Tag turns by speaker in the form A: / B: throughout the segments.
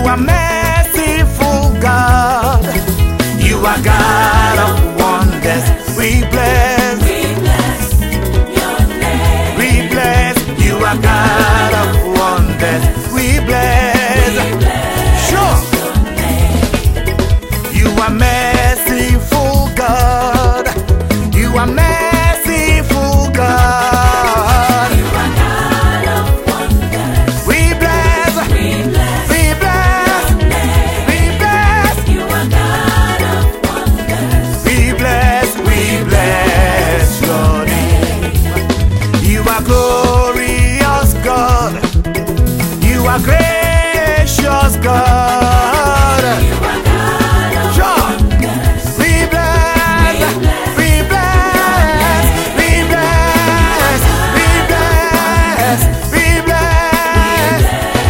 A: are merciful God. You are God of wonders. We bless
B: your name.
A: We bless. You are God of wonders. We bless. Sure. You are merciful God. You are merciful God.
B: You are God of wonders.
A: We bless.
B: We bless
A: We bless. We bless.
B: you are God of wonders.
A: We bless your name. You are glorious God. You are gracious God.
B: You are God of
A: Sure.
B: wonders.
A: We bless. We bless. We bless. We bless. We bless.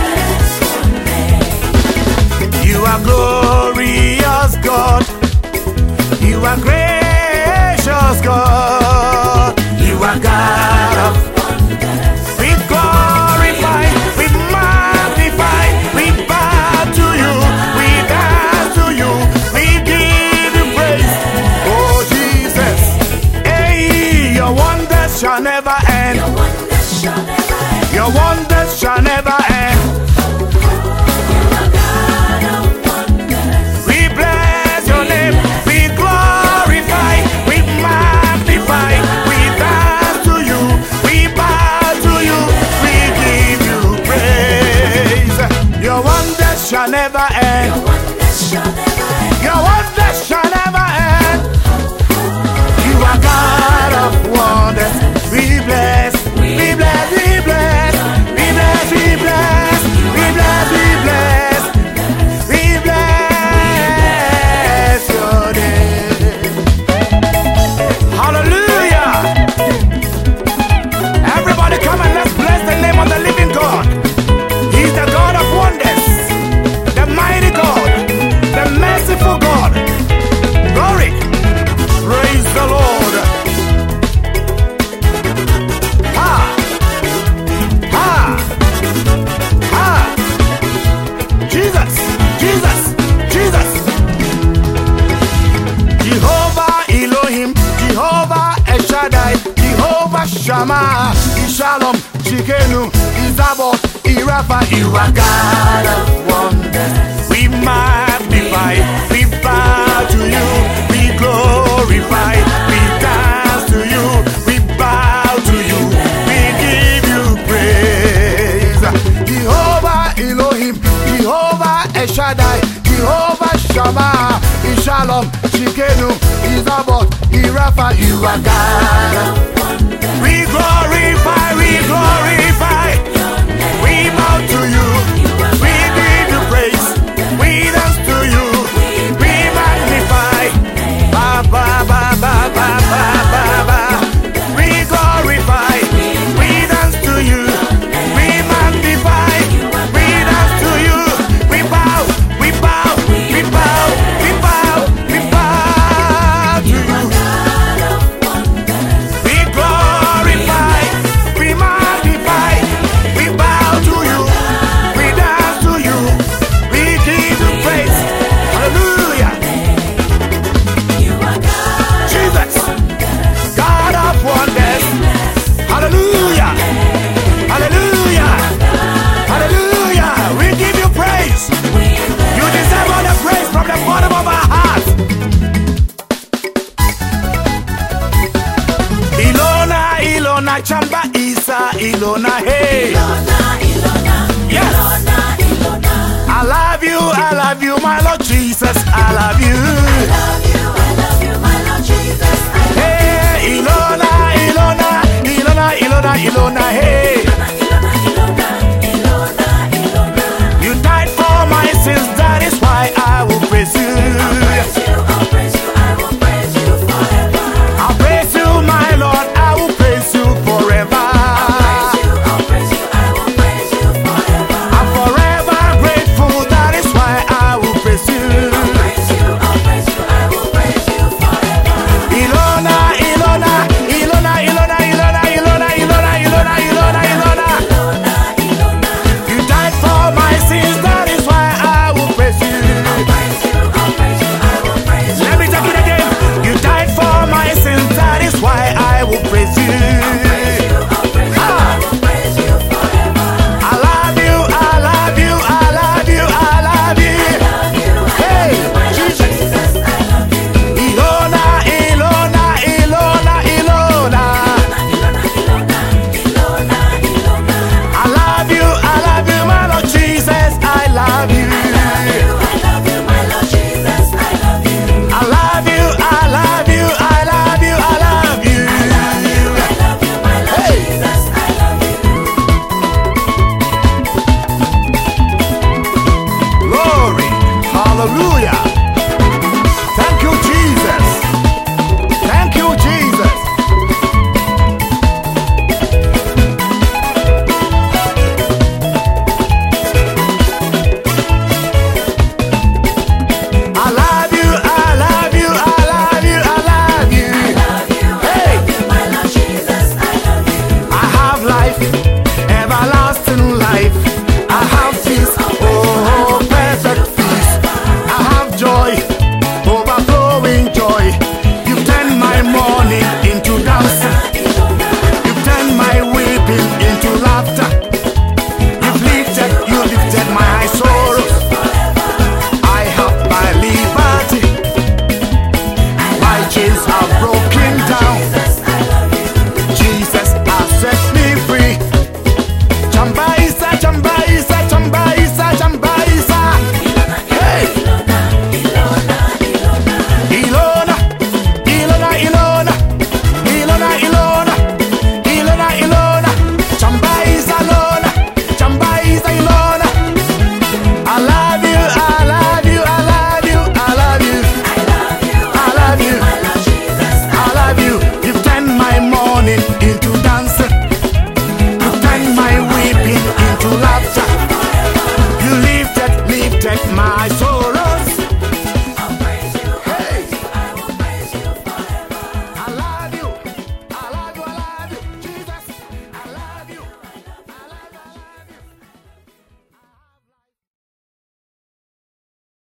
A: You are glorious God. You are gracious God. You are God of
B: Wonders.
A: we glorify, we magnify, we bow to you, we dance to you, we give you praise. Oh Jesus, hey, your wonders shall never end.
B: Your wonders shall never end.
A: Your wonders shall never end.
B: You are God of wonders.
A: We bless your name, we glorify, we magnify, we dance to you, we bow to you, we give you praise. Your wonders shall never end.
B: Your wonders shall never end.
A: Your wonders shall never end. You are God of wonders. We bless, we bless, we bless, we bless, we bless, we bless, we bless, we bless your name. Hallelujah. Everybody come and let's bless the name of the living God. He's the God of wonders, the mighty God, the merciful God. Glory. Praise the Lord. Ha. Ha. Ha. Jesus. Jesus. Jesus. Jehovah Elohim, Jehovah Eshadai, Jehovah Shammah, Shalom, Shikenu, Izabot, Irafa. You are God of wonders. We magnify, we bow to you, we glorify, we dance to you, we bow to you, we give you praise. Jehovah Elohim, Jehovah Eshadai, Jehovah Shammah, Shalom, Shikenu, Izabot, Irafa. You are God. We glorify, we glorify. We bow to you. We give you praise. We dance to you. We magnify. Ba ba ba ba ba ba ba ba. We glorify. We dance to you. We magnify. We dance to you. We bow. We bow. We bow. We bow. We bow to you. We glorify, we magnify, we bow to you, we dance to you, we give you praise. Hallelujah. Jesus, God of wonders. Hallelujah. Hallelujah. Hallelujah. We give you praise. You deserve all the praise from the bottom of our hearts. Ilona, Ilona, Chamba, Isa, Ilona, hey. Yes. I love you, my Lord Jesus, I love you.
B: my Lord Jesus.
A: Hey, Ilona, Ilona, Ilona, Ilona, Ilona, hey.